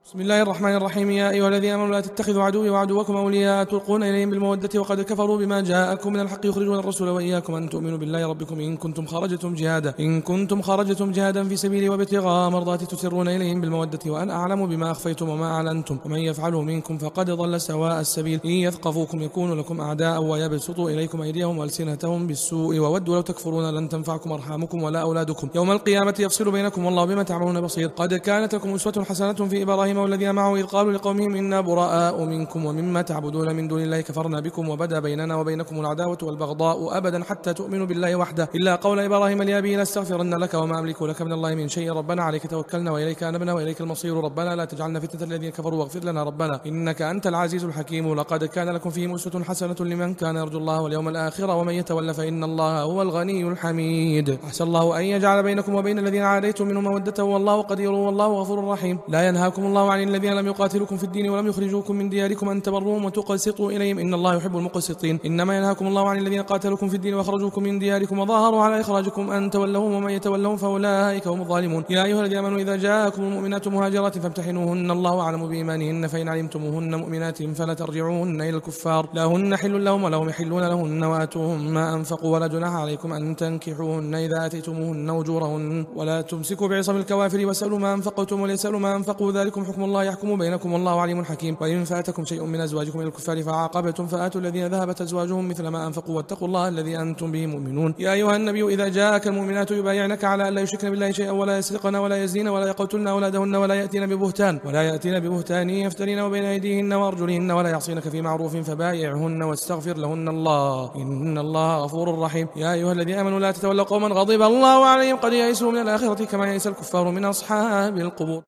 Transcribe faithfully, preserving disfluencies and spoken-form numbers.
بسم الله الرحمن الرحيم. يا أيها الذين آمنوا لا تتخذوا عدوي وعدوكم أولياء تلقون إليهم بالمودة وقد كفروا بما جاءكم من الحق يخرجون الرسول وإياكم أن تؤمنوا بالله ربكم إن كنتم خرجتم جهادا إن كنتم خرجتم جهادا في سبيلي وابتغاء مرضاتي تسرون إليهم بالمودة وأنا أعلم بما أخفيتم وما أعلنتم ومن يفعله منكم فقد ضل سواء السبيل. إن يثقفوكم يكونوا لكم أعداء ويبسطوا إليكم أيديهم وألسنتهم بالسوء وودوا لو تكفرون لن تنفعكم أرحامكم ولا أولادكم يوم القيامة يفصل بينكم والله بما تعملون بصير. قد كانت لكم أسوة حسنة في إبراهيم والذين معه إذ قالوا لقومهم إنا براء منكم ومما تعبدون من دون الله كفرنا بكم وبدا بيننا وبينكم العداوة والبغضاء أبدا حتى تؤمنوا بالله وحده إلا قول إبراهيم لأبيه لاستغفرن لك وما أملك لك من الله من شيء ربنا عليك توكلنا وإليك أنبنا وإليك المصير ربنا لا تجعلنا فتنة الذين كفروا واغفر لنا ربنا إنك أنت العزيز الحكيم. لقد كان لكم فيهم أسوة حسنة لمن كان يرجو الله واليوم الآخر ومن يتولى فإن الله هو الغني الحميد. أحسن الله أن يجعل بينكم وبين الذين عاديتم منهم مودة والله قدير والله غفور رحيم. لا ينهاكم الله عن الذين لم يقاتلوكم في الدين ولم يخرجوكم من دياركم أن تبروهم وتقسطوا إليهم إن الله يحب المقسطين. إنما ينهاكم الله عن الذين قاتلوكم في الدين وخرجوكم من دياركم وظاهروا على إخراجكم أن تولوهم ومن يتولهم فأولئك هم الظالمون. يا أيها الذين آمنوا إذا جاءكم المؤمنات مهاجرات فامتحنوهن الله أعلم بإيمانهن فإن علمتموهن مؤمنات فلا ترجعوهن إلى الكفار لا هن حل لهم ولا هم يحلون لهن وآتوهم ما أنفقوا ولا جناح عليكم أن تنكحوهن إذا آتيتموهن أجورهن ولا تمسكوا بعصم الكوافر واسألوا ما أنفقتم وليسألوا ما أنفقوا ذلكم حكم الله يحكم بينكم والله عليم حكيم. وإن فاتكم شيء من أزواجكم إلى الكفار فعاقبتم فآتوا الذين ذهبت أزواجهم مثل ما أنفقوا واتقوا الله الذي أنتم به مؤمنون. يا أيها النبي إذا جاءك المؤمنات يبايعنك على أن لا يشركن بالله شيئا ولا يسرقن ولا يزنين ولا يقتلن أولادهن ولا يأتين ببهتان ولا يأتين ببهتان يفترين بين أيديهن وأرجلهن ولا يعصينك في معروف فبايعهن واستغفر لهن الله إن الله غفور رحيم. يا أيها الذين آمنوا لا تتولوا قوما غضب الله عليهم قد يئسوا من الآخرة كما يئس الكفار من أصحاب القبور.